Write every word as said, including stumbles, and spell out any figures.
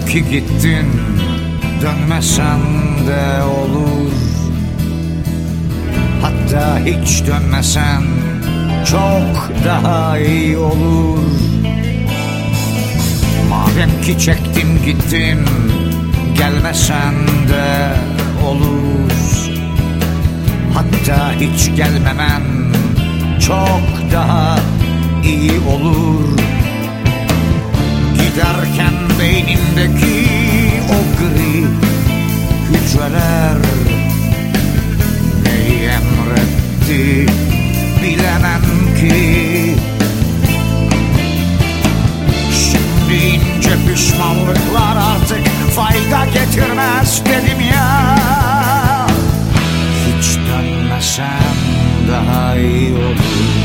ki gittin, dönmesen de olur. Hatta hiç dönmesen çok daha iyi olur. Madem ki çektin gittin, gelmesen de olur. Hatta hiç gelmemen çok daha iyi olur. Giderken beynimdeki o gri hücreler neyi emretti bilemem ki. Şimdi ince pişmanlıklar artık fayda getirmez dedim ya. Hiç dönmesem daha iyi olur.